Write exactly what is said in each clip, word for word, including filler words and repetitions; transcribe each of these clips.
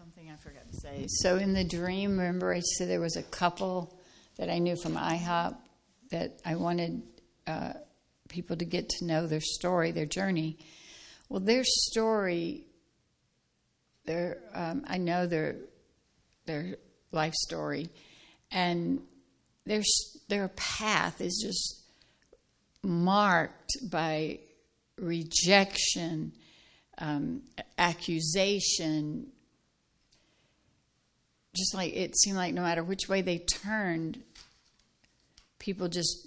something I forgot to say. So in the dream, remember I said there was a couple that I knew from IHOP that I wanted uh, people to get to know their story, their journey. Well, their story, their um, I know their their life story, and their their path is just marked by rejection, um, accusation. Just like it seemed like no matter which way they turned, people just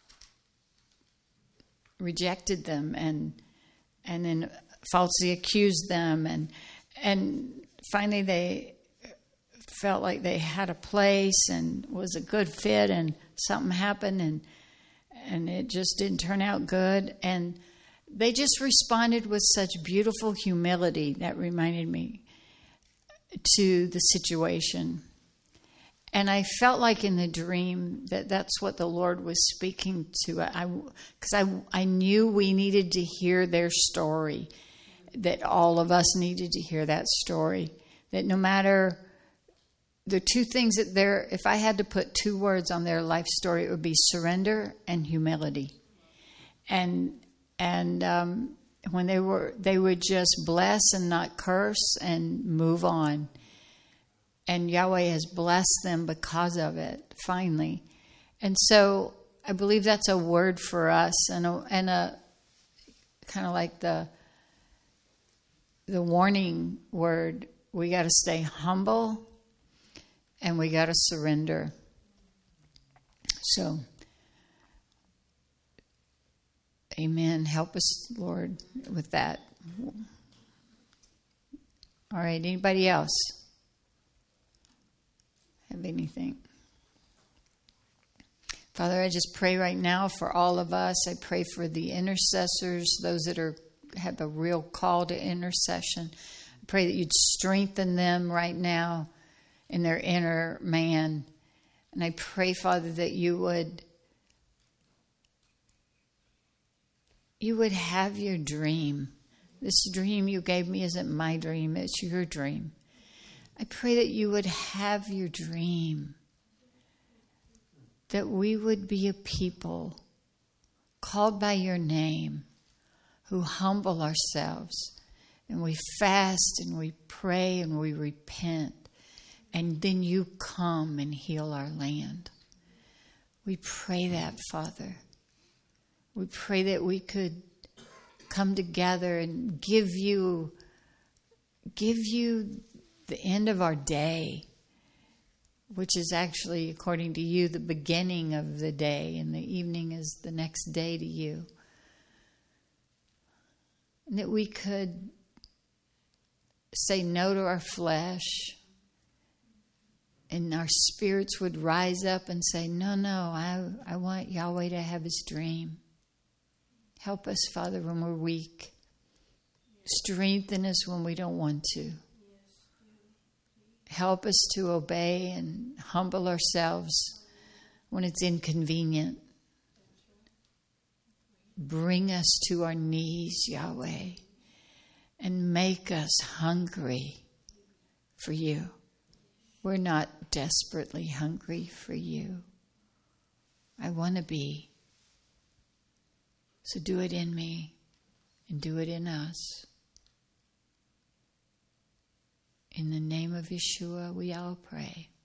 rejected them and and then falsely accused them, and and finally they felt like they had a place and was a good fit, and something happened and and it just didn't turn out good, and they just responded with such beautiful humility that reminded me to the situation. And I felt like in the dream that that's what the Lord was speaking to. I, because I, I knew we needed to hear their story, that all of us needed to hear that story, that no matter the two things that they're, if I had to put two words on their life story, it would be surrender and humility. And, and, um, when they were, they would just bless and not curse and move on. And Yahweh has blessed them because of it, finally. And so I believe that's a word for us, and a, and a kind of like the the warning word. We got to stay humble, and we got to surrender. So, amen. Help us, Lord, with that. All right, anybody else have anything? Father, I just pray right now for all of us. I pray for the intercessors, those that are have a real call to intercession. I pray that you'd strengthen them right now in their inner man. And I pray, Father, that you would you would have your dream. This dream you gave me isn't my dream, it's your dream. I pray that you would have your dream, that we would be a people called by your name who humble ourselves, and we fast and we pray and we repent, and then you come and heal our land. We pray that, Father. We pray that we could come together and give you, give you the end of our day, which is actually, according to you, the beginning of the day, and the evening is the next day to you. And that we could say no to our flesh, and our spirits would rise up and say, no, no, I, I want Yahweh to have his dream. Help us, Father, when we're weak. Strengthen us when we don't want to. Help us to obey and humble ourselves when it's inconvenient. Bring us to our knees, Yahweh, and make us hungry for you. We're not desperately hungry for you. I want to be. So do it in me and do it in us. In the name of Yeshua, we all pray.